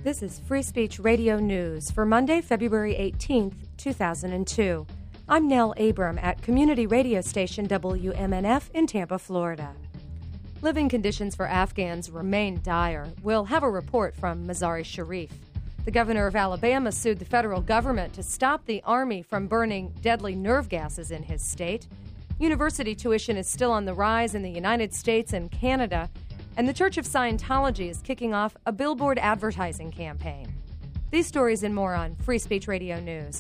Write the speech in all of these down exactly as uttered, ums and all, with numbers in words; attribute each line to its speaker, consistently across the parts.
Speaker 1: This is Free Speech Radio News for Monday, February eighteenth, two thousand two. I'm Nell Abram at community radio station W M N F in Tampa, Florida. Living conditions for Afghans remain dire. We'll have a report from Mazari Sharif. The governor of Alabama sued the federal government to stop the Army from burning deadly nerve gases in his state. University tuition is still on the rise in the United States and Canada. And the Church of Scientology is kicking off a billboard advertising campaign. These stories and more on Free Speech Radio News.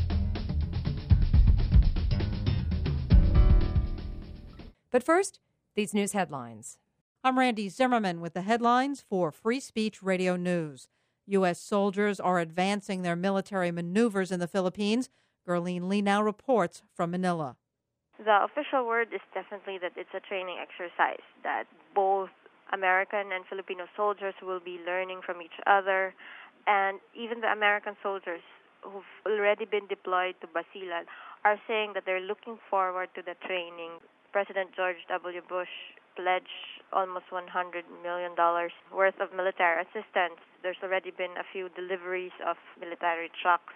Speaker 1: But first, these news headlines.
Speaker 2: I'm Randy Zimmerman with the headlines for Free Speech Radio News. U S soldiers are advancing their military maneuvers in the Philippines. Gerline Lee now reports from Manila.
Speaker 3: The official word is definitely that it's a training exercise, that both American and Filipino soldiers will be learning from each other, and even the American soldiers who've already been deployed to Basilan are saying that they're looking forward to the training. President George W. Bush pledged almost one hundred million dollars worth of military assistance. There's already been a few deliveries of military trucks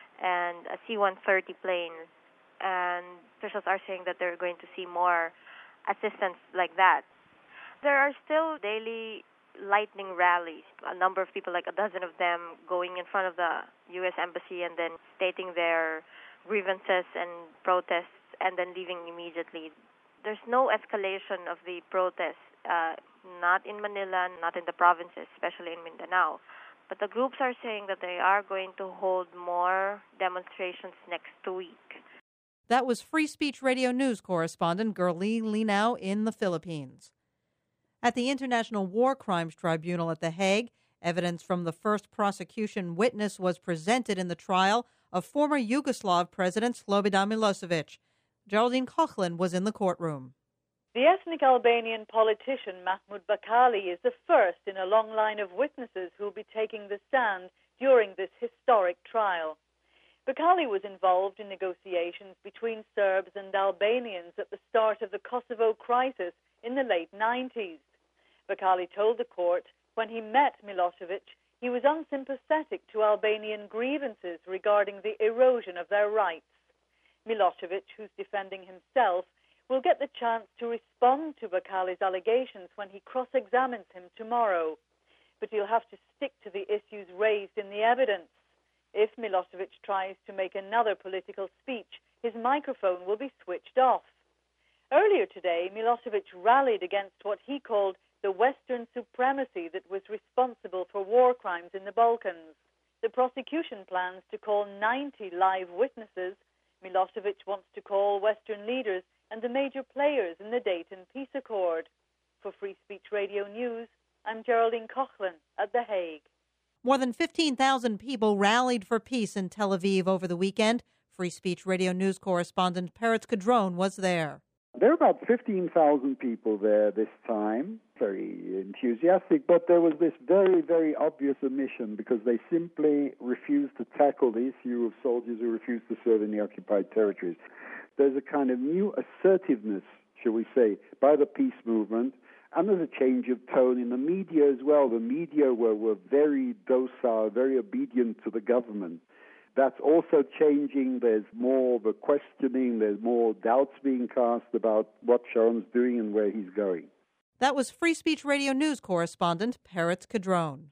Speaker 3: and a C one thirty plane, and officials are saying that they're going to see more assistance like that. There are still daily lightning rallies, a number of people, like a dozen of them, going in front of the U S Embassy and then stating their grievances and protests and then leaving immediately. There's no escalation of the protests, uh, not in Manila, not in the provinces, especially in Mindanao. But the groups are saying that they are going to hold more demonstrations next week.
Speaker 2: That was Free Speech Radio News correspondent Gerline Linao in the Philippines. At the International War Crimes Tribunal at The Hague, evidence from the first prosecution witness was presented in the trial of former Yugoslav President Slobodan Milosevic. Geraldine Coughlin was in the courtroom.
Speaker 4: The ethnic Albanian politician Mahmud Bakali is the first in a long line of witnesses who will be taking the stand during this historic trial. Bakali was involved in negotiations between Serbs and Albanians at the start of the Kosovo crisis in the late nineties. Bakali told the court when he met Milosevic he was unsympathetic to Albanian grievances regarding the erosion of their rights. Milosevic, who's defending himself, will get the chance to respond to Bakali's allegations when he cross-examines him tomorrow. But he'll have to stick to the issues raised in the evidence. If Milosevic tries to make another political speech, his microphone will be switched off. Earlier today, Milosevic rallied against what he called the Western supremacy that was responsible for war crimes in the Balkans. The prosecution plans to call ninety live witnesses. Milosevic wants to call Western leaders and the major players in the Dayton Peace Accord. For Free Speech Radio News, I'm Geraldine Coughlin at The Hague.
Speaker 2: More than fifteen thousand people rallied for peace in Tel Aviv over the weekend. Free Speech Radio News correspondent Peretz Kadron was there.
Speaker 5: There are about fifteen thousand people there this time, very enthusiastic, but there was this very, very obvious omission because they simply refused to tackle the issue of soldiers who refused to serve in the occupied territories. There's a kind of new assertiveness, shall we say, by the peace movement, and there's a change of tone in the media as well. The media were, were very docile, very obedient to the government. That's also changing. There's more of a questioning. There's more doubts being cast about what Sharon's doing and where he's going.
Speaker 2: That was Free Speech Radio News correspondent Peretz Kadron.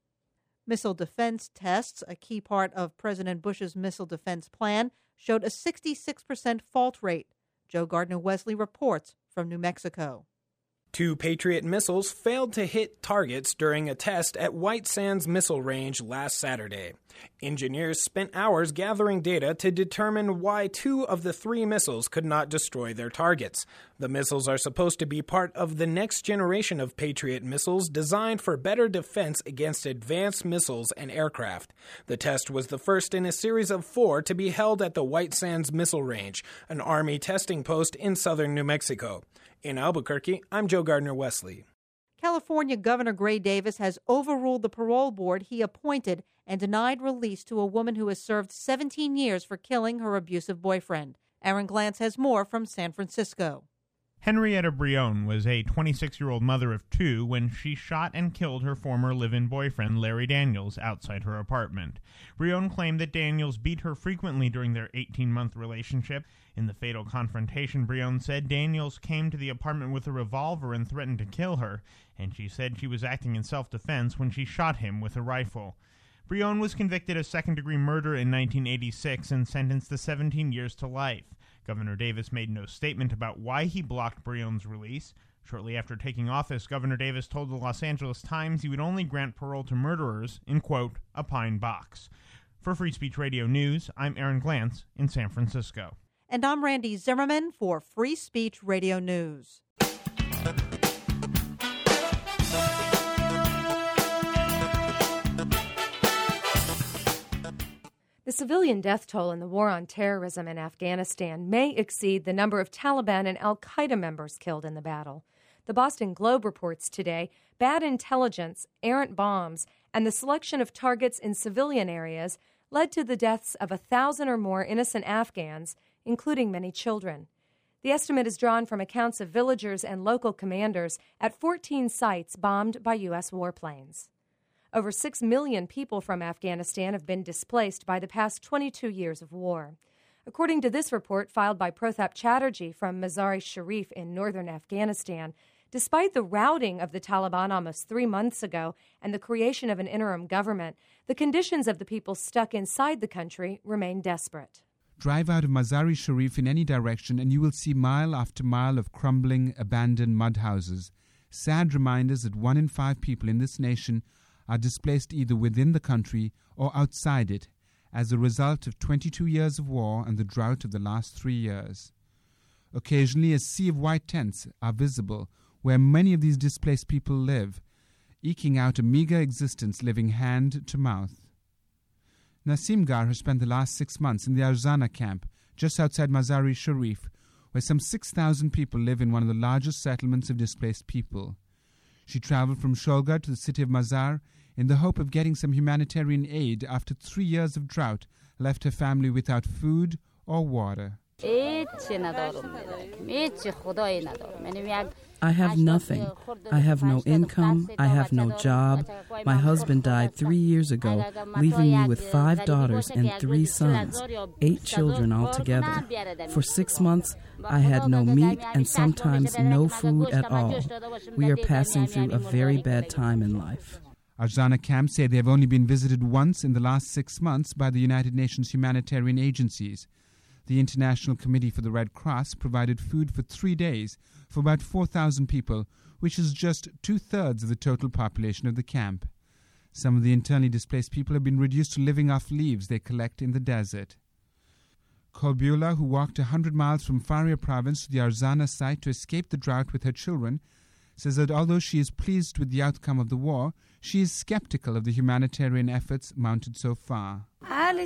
Speaker 2: Missile defense tests, a key part of President Bush's missile defense plan, showed a sixty-six percent fault rate. Joe Gardner-Wesley reports from New Mexico.
Speaker 6: Two Patriot missiles failed to hit targets during a test at White Sands Missile Range last Saturday. Engineers spent hours gathering data to determine why two of the three missiles could not destroy their targets. The missiles are supposed to be part of the next generation of Patriot missiles designed for better defense against advanced missiles and aircraft. The test was the first in a series of four to be held at the White Sands Missile Range, an Army testing post in southern New Mexico. In Albuquerque, I'm Joe Gardner-Wesley.
Speaker 2: California Governor Gray Davis has overruled the parole board he appointed and denied release to a woman who has served seventeen years for killing her abusive boyfriend. Aaron Glantz has more from San Francisco.
Speaker 7: Henrietta Brion was a twenty-six-year-old mother of two when she shot and killed her former live-in boyfriend, Larry Daniels, outside her apartment. Brion claimed that Daniels beat her frequently during their eighteen-month relationship. In the fatal confrontation, Brion said Daniels came to the apartment with a revolver and threatened to kill her, and she said she was acting in self-defense when she shot him with a rifle. Brion was convicted of second-degree murder in nineteen eighty-six and sentenced to seventeen years to life. Governor Davis made no statement about why he blocked Brion's release. Shortly after taking office, Governor Davis told the Los Angeles Times he would only grant parole to murderers in, quote, a pine box. For Free Speech Radio News, I'm Aaron Glantz in San Francisco.
Speaker 2: And I'm Randy Zimmerman for Free Speech Radio News.
Speaker 1: The civilian death toll in the war on terrorism in Afghanistan may exceed the number of Taliban and al-Qaeda members killed in the battle. The Boston Globe reports today bad intelligence, errant bombs, and the selection of targets in civilian areas led to the deaths of a thousand or more innocent Afghans, including many children. The estimate is drawn from accounts of villagers and local commanders at fourteen sites bombed by U S warplanes. Over six million people from Afghanistan have been displaced by the past twenty-two years of war. According to this report filed by Prothap Chatterjee from Mazar-e-Sharif in northern Afghanistan, despite the routing of the Taliban almost three months ago and the creation of an interim government, the conditions of the people stuck inside the country remain desperate.
Speaker 8: Drive out of Mazar-e-Sharif in any direction and you will see mile after mile of crumbling, abandoned mud houses, sad reminders that one in five people in this nation are displaced either within the country or outside it as a result of twenty-two years of war and the drought of the last three years. Occasionally, a sea of white tents are visible where many of these displaced people live, eking out a meager existence living hand to mouth. Nasim Gar has spent the last six months in the Arzana camp just outside Mazar-e-Sharif, where some six thousand people live in one of the largest settlements of displaced people. She traveled from Sholgar to the city of Mazar in the hope of getting some humanitarian aid after three years of drought left her family without food or water.
Speaker 9: I
Speaker 10: have nothing. I have no income. I have no job. My husband died three years ago, leaving me with five daughters and three sons, eight children altogether. For six months, I had no meat and sometimes no food at all. We are passing through a very bad time in life.
Speaker 8: Arzana camps say they have only been visited once in the last six months by the United Nations humanitarian agencies. The International Committee for the Red Cross provided food for three days for about four thousand people, which is just two-thirds of the total population of the camp. Some of the internally displaced people have been reduced to living off leaves they collect in the desert. Kolbula, who walked one hundred miles from Faria province to the Arzana site to escape the drought with her children, says that although she is pleased with the outcome of the war, she is skeptical of the humanitarian efforts mounted so far.
Speaker 10: We're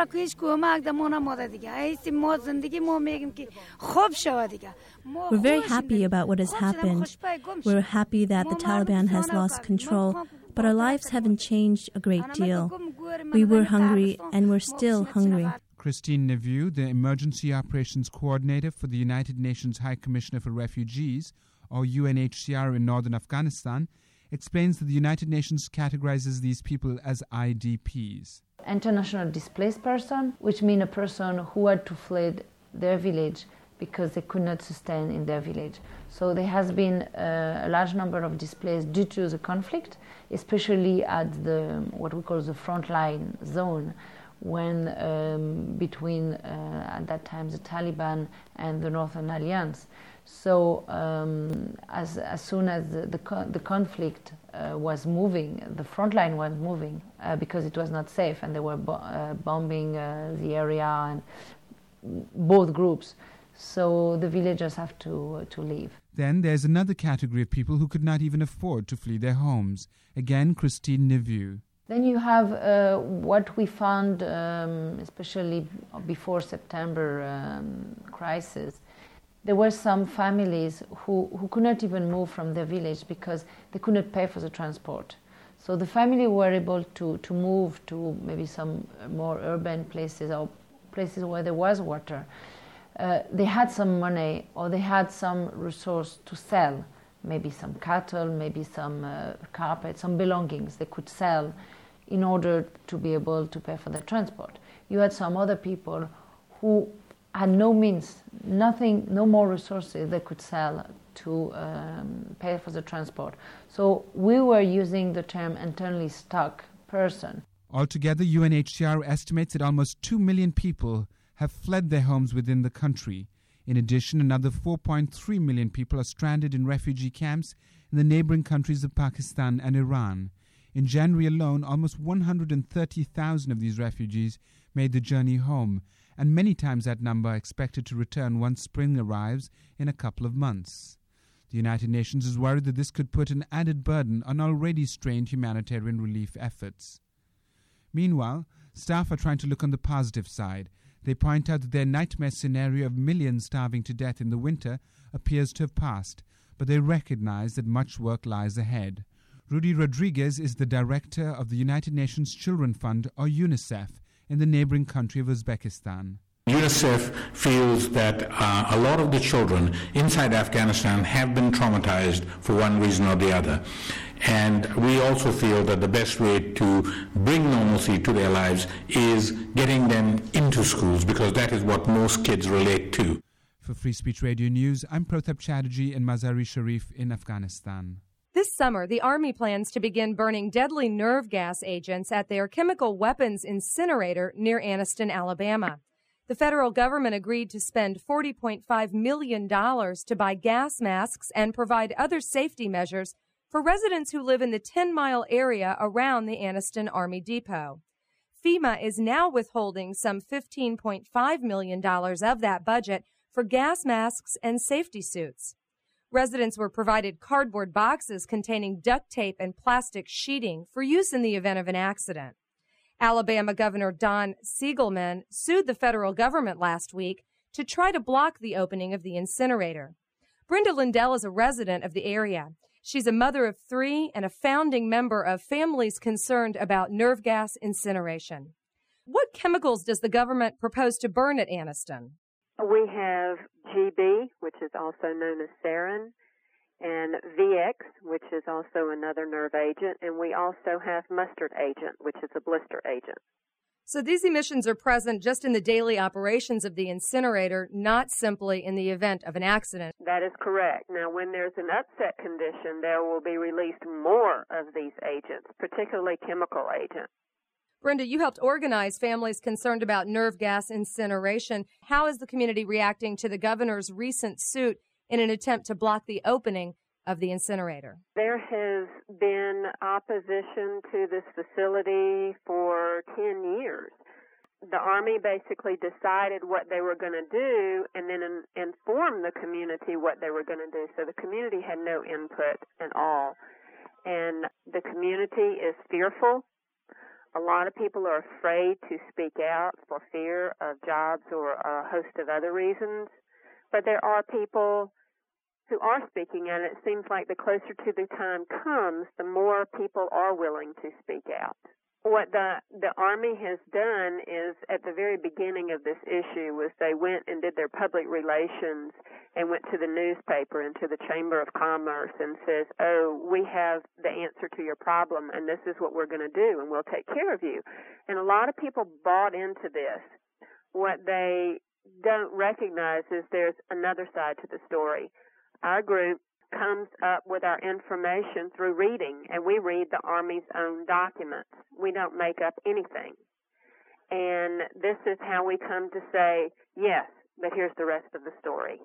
Speaker 10: very happy about what has happened. We're happy that the Taliban has lost control, but our lives haven't changed a great deal. We were hungry and we're still hungry.
Speaker 8: Christine Nevieux, the Emergency Operations Coordinator for the United Nations High Commissioner for Refugees, or U N H C R in northern Afghanistan, explains that the United Nations categorizes these people as I D Ps.
Speaker 9: International displaced person, which means a person who had to flee their village because they could not sustain in their village. So there has been uh, a large number of displaced due to the conflict, especially at the what we call the frontline zone, when um, between uh, at that time the Taliban and the Northern Alliance. So um, as as soon as the the, co- the conflict uh, was moving, the front line was moving uh, because it was not safe, and they were bo- uh, bombing uh, the area and both groups. So the villagers have to uh, to leave.
Speaker 8: Then there's another category of people who could not even afford to flee their homes. Again, Christine Nevieux.
Speaker 9: Then you have uh, what we found, um, especially before September um, crisis. There were some families who, who could not even move from their village because they could not pay for the transport. So the family were able to, to move to maybe some more urban places or places where there was water. uh, they had some money or they had some resource to sell, maybe some cattle, maybe some uh, carpet, some belongings they could sell in order to be able to pay for their transport. You had some other people who had no means, nothing, no more resources they could sell to um, pay for the transport. So we were using the term internally stuck person.
Speaker 8: Altogether, U N H C R estimates that almost two million people have fled their homes within the country. In addition, another four point three million people are stranded in refugee camps in the neighboring countries of Pakistan and Iran. In January alone, almost one hundred thirty thousand of these refugees made the journey home, and many times that number are expected to return once spring arrives in a couple of months. The United Nations is worried that this could put an added burden on already strained humanitarian relief efforts. Meanwhile, staff are trying to look on the positive side. They point out that their nightmare scenario of millions starving to death in the winter appears to have passed, but they recognize that much work lies ahead. Rudy Rodriguez is the director of the United Nations Children's Fund, or UNICEF, in the neighboring country of Uzbekistan.
Speaker 11: UNICEF feels that uh, a lot of the children inside Afghanistan have been traumatized for one reason or the other. And we also feel that the best way to bring normalcy to their lives is getting them into schools, because that is what most kids relate to.
Speaker 8: For Free Speech Radio News, I'm Pratap Chatterjee in Mazar-e-Sharif in Afghanistan.
Speaker 1: This summer, the Army plans to begin burning deadly nerve gas agents at their chemical weapons incinerator near Anniston, Alabama. The federal government agreed to spend forty point five million dollars to buy gas masks and provide other safety measures for residents who live in the ten-mile area around the Anniston Army Depot. FEMA is now withholding some fifteen point five million dollars of that budget for gas masks and safety suits. Residents were provided cardboard boxes containing duct tape and plastic sheeting for use in the event of an accident. Alabama Governor Don Siegelman sued the federal government last week to try to block the opening of the incinerator. Brenda Lindell is a resident of the area. She's a mother of three and a founding member of Families Concerned About Nerve Gas Incineration. What chemicals does the government propose to burn at Anniston?
Speaker 12: We have G B, which is also known as sarin, and V X, which is also another nerve agent, and we also have mustard agent, which is a blister agent.
Speaker 1: So these emissions are present just in the daily operations of the incinerator, not simply in the event of an accident.
Speaker 12: That is correct. Now, when there's an upset condition, there will be released more of these agents, particularly chemical agents.
Speaker 1: Brenda, you helped organize Families Concerned About Nerve Gas Incineration. How is the community reacting to the governor's recent suit in an attempt to block the opening of the incinerator?
Speaker 12: There has been opposition to this facility for ten years. The Army basically decided what they were going to do and then in, informed the community what they were going to do. So the community had no input at all. And the community is fearful. A lot of people are afraid to speak out for fear of jobs or a host of other reasons. But there are people who are speaking out. It seems like the closer to the time comes, the more people are willing to speak out. What the the Army has done is, at the very beginning of this issue, was they went and did their public relations and went to the newspaper and to the Chamber of Commerce and says, oh, we have the answer to your problem, and this is what we're going to do, and we'll take care of you. And a lot of people bought into this. What they don't recognize is there's another side to the story. Our group comes up with our information through reading, and we read the Army's own documents. We don't make up anything. And this is how we come to say, yes, but here's the rest of the story.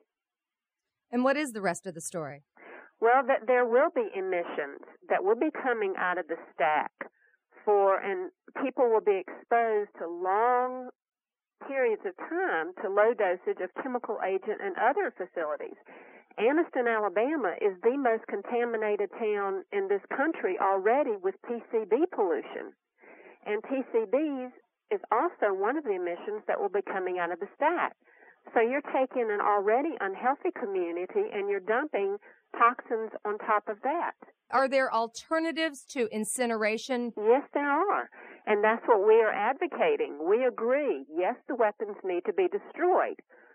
Speaker 1: And what is the rest of the story?
Speaker 12: Well, that there will be emissions that will be coming out of the stack for, and people will be exposed to long periods of time to low dosage of chemical agent and other facilities. Anniston, Alabama is the most contaminated town in this country already with P C B pollution. And P C Bs is also one of the emissions that will be coming out of the stack. So you're taking an already unhealthy community and you're dumping toxins on top of that.
Speaker 1: Are there alternatives to incineration?
Speaker 12: Yes, there are. And that's what we are advocating. We agree, yes, the weapons need to be destroyed.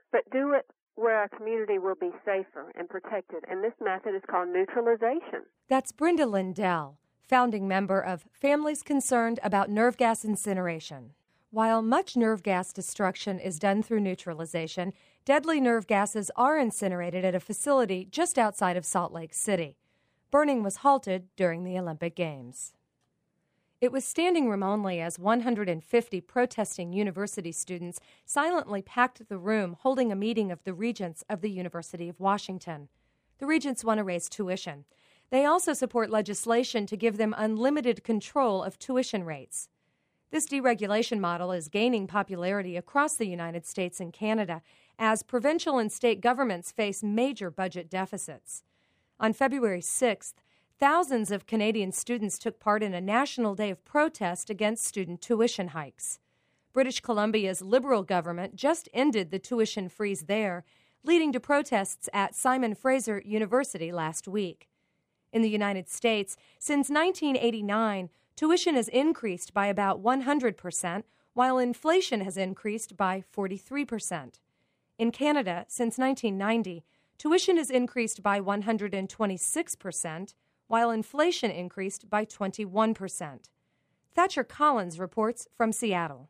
Speaker 12: but do it where our community will be safer and protected. And this method is called neutralization.
Speaker 1: That's Brenda Lindell, founding member of Families Concerned About Nerve Gas Incineration. While much nerve gas destruction is done through neutralization, deadly nerve gases are incinerated at a facility just outside of Salt Lake City. Burning was halted during the Olympic Games. It was standing room only as one hundred fifty protesting university students silently packed the room holding a meeting of the regents of the University of Washington. The regents want to raise tuition. They also support legislation to give them unlimited control of tuition rates. This deregulation model is gaining popularity across the United States and Canada as provincial and state governments face major budget deficits. On February sixth, thousands of Canadian students took part in a national day of protest against student tuition hikes. British Columbia's Liberal government just ended the tuition freeze there, leading to protests at Simon Fraser University last week. In the United States, since nineteen eighty-nine, tuition has increased by about one hundred percent, while inflation has increased by forty-three percent. In Canada, since nineteen ninety, tuition has increased by one hundred twenty-six percent, while inflation increased by twenty-one percent. Thatcher Collins reports from Seattle.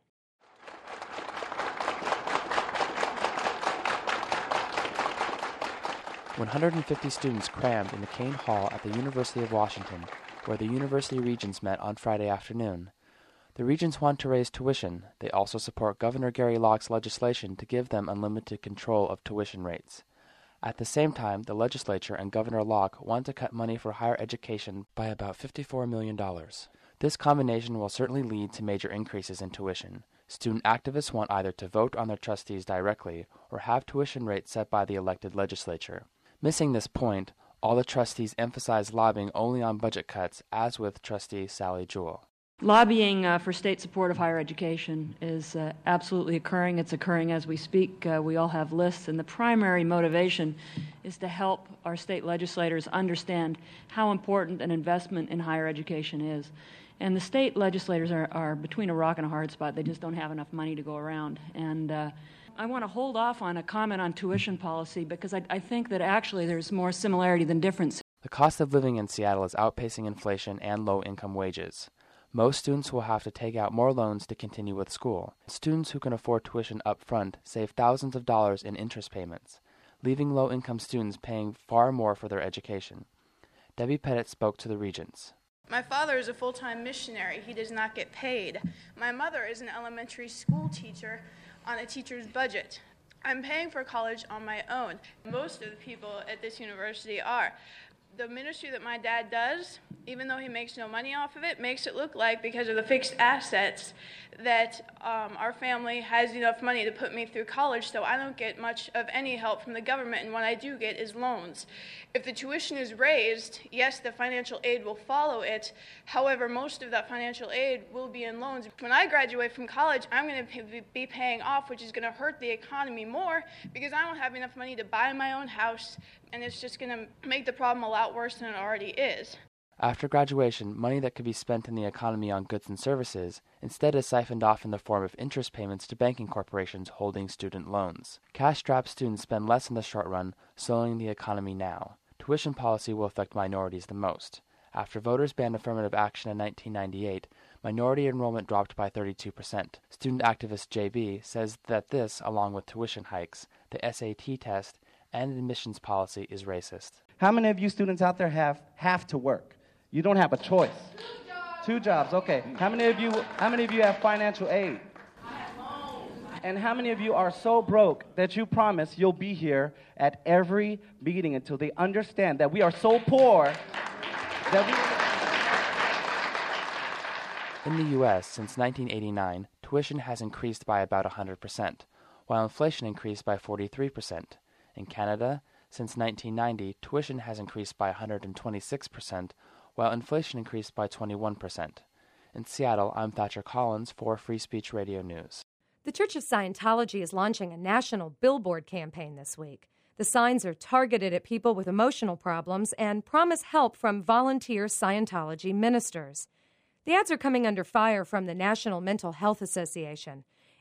Speaker 13: one hundred fifty students crammed in the Kane Hall at the University of Washington, where the university regents met on Friday afternoon. The regents want to raise tuition. They also support Governor Gary Locke's legislation to give them unlimited control of tuition rates. At the same time, the legislature and Governor Locke want to cut money for higher education by about fifty-four million dollars. This combination will certainly lead to major increases in tuition. Student activists want either to vote on their trustees directly or have tuition rates set by the elected legislature. Missing this point, all the trustees emphasize lobbying only on budget cuts, as with Trustee Sally Jewell.
Speaker 14: Lobbying uh, for state support of higher education is uh, absolutely occurring. It's occurring as we speak. Uh, we all have lists, and the primary motivation is to help our state legislators understand how important an investment in higher education is. And the state legislators are, are between a rock and a hard spot. They just don't have enough money to go around. And uh, I want to hold off on a comment on tuition policy because I, I think that actually there's more similarity than difference.
Speaker 13: The cost of living in Seattle is outpacing inflation and low-income wages. Most students will have to take out more loans to continue with school. Students who can afford tuition up front save thousands of dollars in interest payments, leaving low-income students paying far more for their education. Debbie Pettit spoke to the regents.
Speaker 15: My father is a full-time missionary. He does not get paid. My mother is an elementary school teacher on a teacher's budget. I'm paying for college on my own. Most of the people at this university are. The ministry that my dad does, even though he makes no money off of it, makes it look like, because of the fixed assets, that um, our family has enough money to put me through college, so I don't get much of any help from the government, and what I do get is loans. If the tuition is raised, yes, the financial aid will follow it. However, most of that financial aid will be in loans. When I graduate from college, I'm going to be paying off, which is going to hurt the economy more because I don't have enough money to buy my own house, and it's just going to make the problem a lot worse than it already is.
Speaker 13: After graduation, money that could be spent in the economy on goods and services instead is siphoned off in the form of interest payments to banking corporations holding student loans. Cash-strapped students spend less in the short run, slowing the economy now. Tuition policy will affect minorities the most. After voters banned affirmative action in nineteen ninety-eight, minority enrollment dropped by thirty-two percent. Student activist J B says that this, along with tuition hikes, the S A T test, and admissions policy, is racist.
Speaker 16: How many of you students out there have have to work? You don't have a choice. Two jobs. Two jobs, okay. How many of you how many of you have financial aid?
Speaker 15: I have loans.
Speaker 16: And how many of you are so broke that you promise you'll be here at every meeting until they understand that we are so poor that
Speaker 13: we... In the U S, since nineteen eighty-nine, tuition has increased by about one hundred percent, while inflation increased by forty-three percent. In Canada, since nineteen ninety, tuition has increased by one hundred twenty-six percent, while inflation increased by twenty-one percent. In Seattle, I'm Thatcher Collins for Free Speech Radio News.
Speaker 1: The Church of Scientology is launching a national billboard campaign this week. The signs are targeted at people with emotional problems and promise help from volunteer Scientology ministers. The ads are coming under fire from the National Mental Health Association.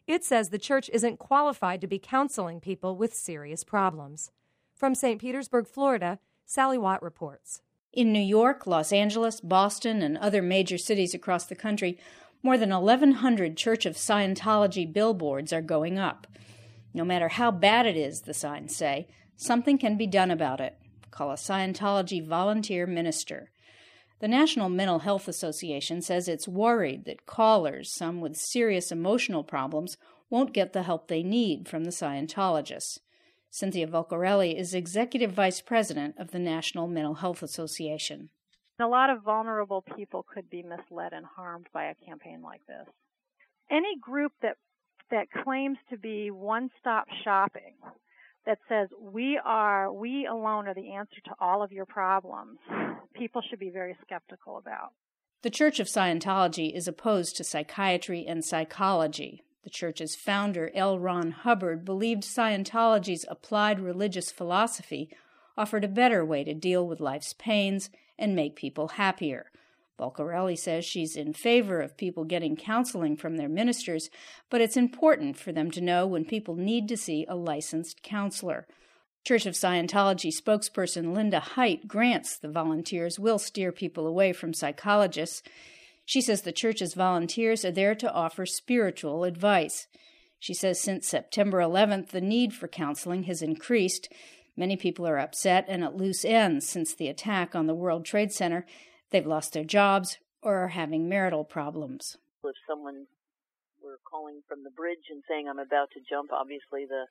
Speaker 1: It says the church isn't qualified to be counseling people with serious problems. From Saint Petersburg, Florida, Sally Watt reports.
Speaker 17: In New York, Los Angeles, Boston, and other major cities across the country, more than eleven hundred Church of Scientology billboards are going up. No matter how bad it is, the signs say, something can be done about it. Call a Scientology volunteer minister. The National Mental Health Association says it's worried that callers, some with serious emotional problems, won't get the help they need from the Scientologists. Cynthia Volcarelli is Executive Vice President of the National Mental Health Association.
Speaker 18: A lot of vulnerable people could be misled and harmed by a campaign like this. Any group that that claims to be one-stop shopping, that says we are, we alone are the answer to all of your problems, people should be very skeptical about.
Speaker 17: The Church of Scientology is opposed to psychiatry and psychology. The church's founder, L. Ron Hubbard, believed Scientology's applied religious philosophy offered a better way to deal with life's pains and make people happier. Volcarelli says she's in favor of people getting counseling from their ministers, but it's important for them to know when people need to see a licensed counselor. Church of Scientology spokesperson Linda Height grants the volunteers will steer people away from psychologists. She says the church's volunteers are there to offer spiritual advice. She says since September eleventh, the need for counseling has increased. Many people are upset and at loose ends since the attack on the World Trade Center. They've lost their jobs or are having marital problems.
Speaker 19: If someone were calling from the bridge and saying, I'm about to jump, obviously the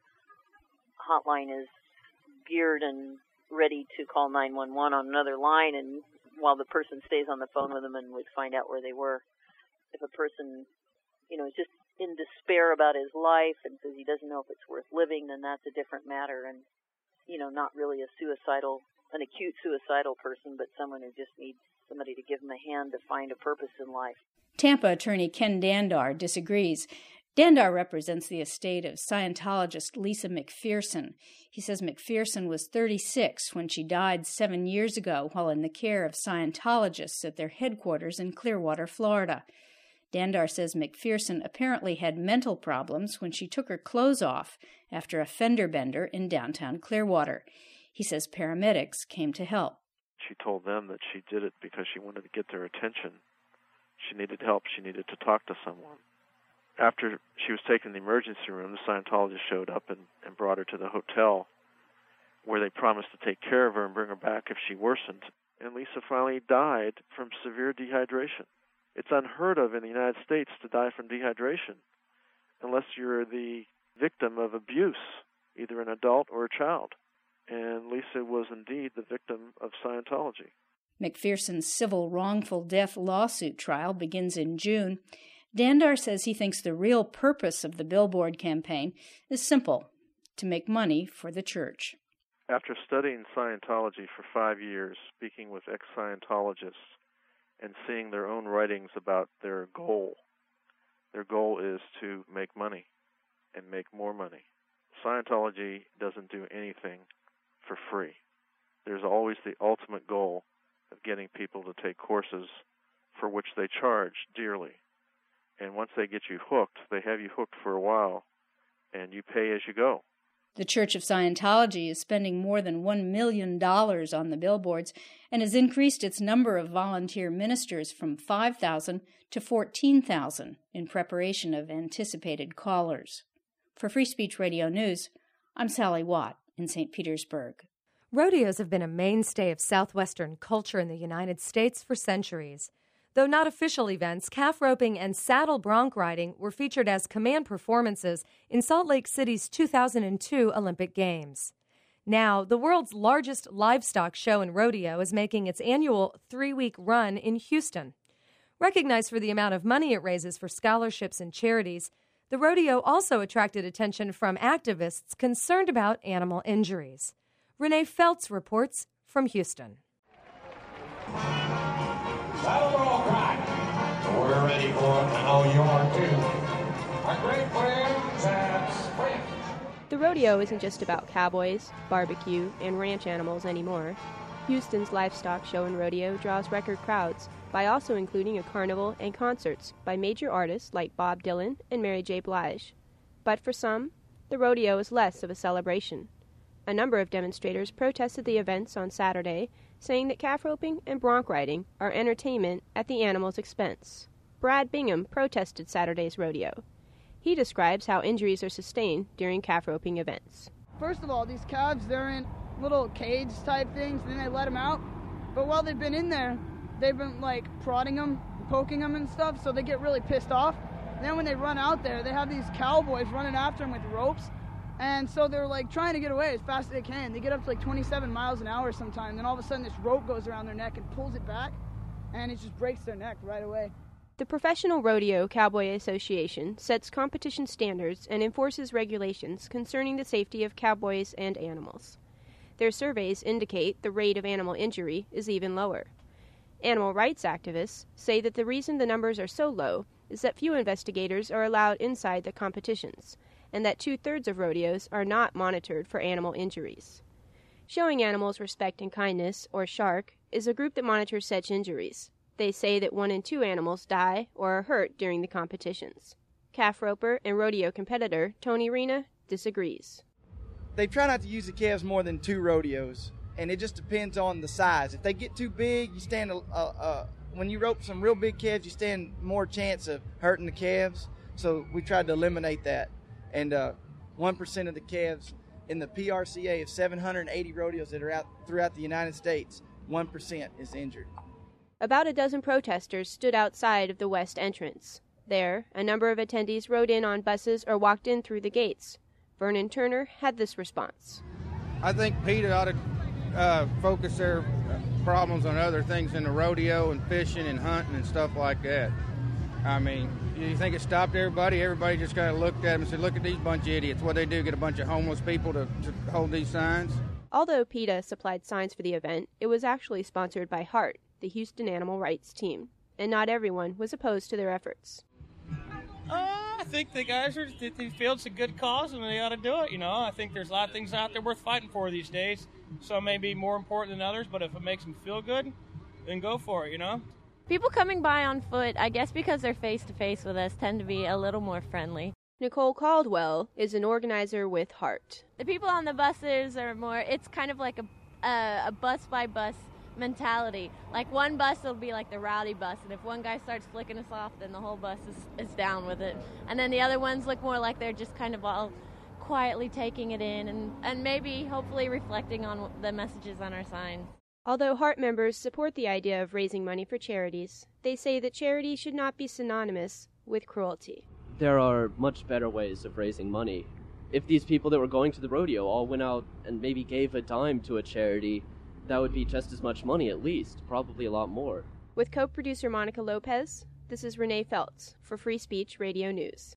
Speaker 19: hotline is geared and ready to call nine one one on another line, and while the person stays on the phone with them and would find out where they were. If a person, you know, is just in despair about his life and says he doesn't know if it's worth living, then that's a different matter, and, you know, not really a suicidal an acute suicidal person, but someone who just needs somebody to give them a hand to find a purpose in life.
Speaker 17: Tampa attorney Ken Dandar disagrees. Dandar represents the estate of Scientologist Lisa McPherson. He says McPherson was thirty-six when she died seven years ago while in the care of Scientologists at their headquarters in Clearwater, Florida. Dandar says McPherson apparently had mental problems when she took her clothes off after a fender bender in downtown Clearwater. He says paramedics came to help.
Speaker 20: She told them that she did it because she wanted to get their attention. She needed help. She needed to talk to someone. After she was taken to the emergency room, the Scientologist showed up and, and brought her to the hotel where they promised to take care of her and bring her back if she worsened. And Lisa finally died from severe dehydration. It's unheard of in the United States to die from dehydration unless you're the victim of abuse, either an adult or a child. And Lisa was indeed the victim of Scientology.
Speaker 17: McPherson's civil wrongful death lawsuit trial begins in June. Dandar says he thinks the real purpose of the billboard campaign is simple, to make money for the church.
Speaker 20: After studying Scientology for five years, speaking with ex-Scientologists, and seeing their own writings about their goal, their goal is to make money and make more money. Scientology doesn't do anything for free. There's always the ultimate goal of getting people to take courses for which they charge dearly. And once they get you hooked, they have you hooked for a while, and you pay as you go.
Speaker 17: The Church of Scientology is spending more than one million dollars on the billboards and has increased its number of volunteer ministers from five thousand to fourteen thousand in preparation of anticipated callers. For Free Speech Radio News, I'm Sally Watt in Saint Petersburg.
Speaker 1: Rodeos have been a mainstay of southwestern culture in the United States for centuries. Though not official events, calf roping and saddle bronc riding were featured as command performances in Salt Lake City's two thousand two Olympic Games. Now, the world's largest livestock show and rodeo is making its annual three-week run in Houston. Recognized for the amount of money it raises for scholarships and charities, the rodeo also attracted attention from activists concerned about animal injuries. Renee Feltz reports from Houston.
Speaker 21: Saddle bronc ride. We're ready for it. I know you are too. Our great friends at Sprint.
Speaker 22: The rodeo isn't just about cowboys, barbecue, and ranch animals anymore. Houston's livestock show and rodeo draws record crowds, by also including a carnival and concerts by major artists like Bob Dylan and Mary J. Blige. But for some, the rodeo is less of a celebration. A number of demonstrators protested the events on Saturday, saying that calf roping and bronc riding are entertainment at the animals' expense. Brad Bingham protested Saturday's rodeo. He describes how injuries are sustained during calf roping events.
Speaker 3: First of all, these calves, they're in little cage type things, and then they let them out. But while they've been in there, they've been like prodding them, poking them and stuff, so they get really pissed off. And then when they run out there, they have these cowboys running after them with ropes. And so they're like trying to get away as fast as they can. They get up to like twenty-seven miles an hour sometimes. Then all of a sudden this rope goes around their neck and pulls it back, and it just breaks their neck right away.
Speaker 22: The Professional Rodeo Cowboy Association sets competition standards and enforces regulations concerning the safety of cowboys and animals. Their surveys indicate the rate of animal injury is even lower. Animal rights activists say that the reason the numbers are so low is that few investigators are allowed inside the competitions, and that two-thirds of rodeos are not monitored for animal injuries. Showing Animals Respect and Kindness, or SHARK, is a group that monitors such injuries. They say that one in two animals die or are hurt during the competitions. Calf roper and rodeo competitor Tony Rena disagrees.
Speaker 4: They try not to use the calves more than two rodeos, and it just depends on the size. If they get too big, you stand a, a, a when you rope some real big calves, you stand more chance of hurting the calves. So we tried to eliminate that. And uh, one percent of the calves in the P R C A of seven hundred eighty rodeos that are out throughout the United States, one percent is injured.
Speaker 22: About a dozen protesters stood outside of the west entrance. There, a number of attendees rode in on buses or walked in through the gates. Vernon Turner had this response.
Speaker 23: I think PETA ought to uh, focus their problems on other things than the rodeo and fishing and hunting and stuff like that. I mean, you think it stopped everybody? Everybody just kind of looked at them and said, look at these bunch of idiots. What they do, get a bunch of homeless people to, to hold these signs?
Speaker 22: Although PETA supplied signs for the event, it was actually sponsored by HART, the Houston Animal Rights Team, and not everyone was opposed to their efforts.
Speaker 24: Uh, I think the guys are, they feel it's a good cause and they ought to do it, you know. I think there's a lot of things out there worth fighting for these days. Some may be more important than others, but if it makes them feel good, then go for it, you know.
Speaker 25: People coming by on foot, I guess because they're face-to-face with us, tend to be a little more friendly.
Speaker 22: Nicole Caldwell is an organizer with HART.
Speaker 25: The people on the buses are more, it's kind of like a, a, a bus-by-bus mentality. Like one bus will be like the rowdy bus, and if one guy starts flicking us off, then the whole bus is, is down with it. And then the other ones look more like they're just kind of all quietly taking it in and, and maybe hopefully reflecting on the messages on our signs.
Speaker 22: Although HART members support the idea of raising money for charities, they say that charity should not be synonymous with cruelty.
Speaker 26: There are much better ways of raising money. If these people that were going to the rodeo all went out and maybe gave a dime to a charity, that would be just as much money at least, probably a lot more.
Speaker 22: With co-producer Monica Lopez, this is Renee Feltz for Free Speech Radio News.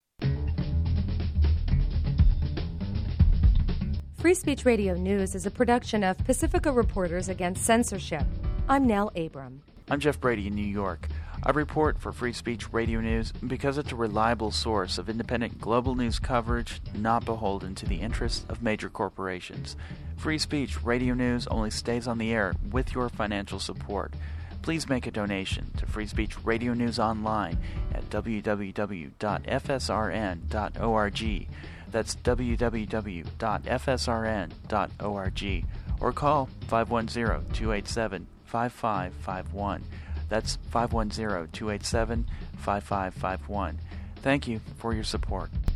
Speaker 1: Free Speech Radio News is a production of Pacifica Reporters Against Censorship. I'm Nell Abram.
Speaker 13: I'm Jeff Brady in New York. I report for Free Speech Radio News because it's a reliable source of independent global news coverage not beholden to the interests of major corporations. Free Speech Radio News only stays on the air with your financial support. Please make a donation to Free Speech Radio News online at w w w dot f s r n dot org. That's w w w dot f s r n dot org. Or call five one zero, two eight seven, five five five one. That's five one zero, two eight seven, five five five one. Thank you for your support.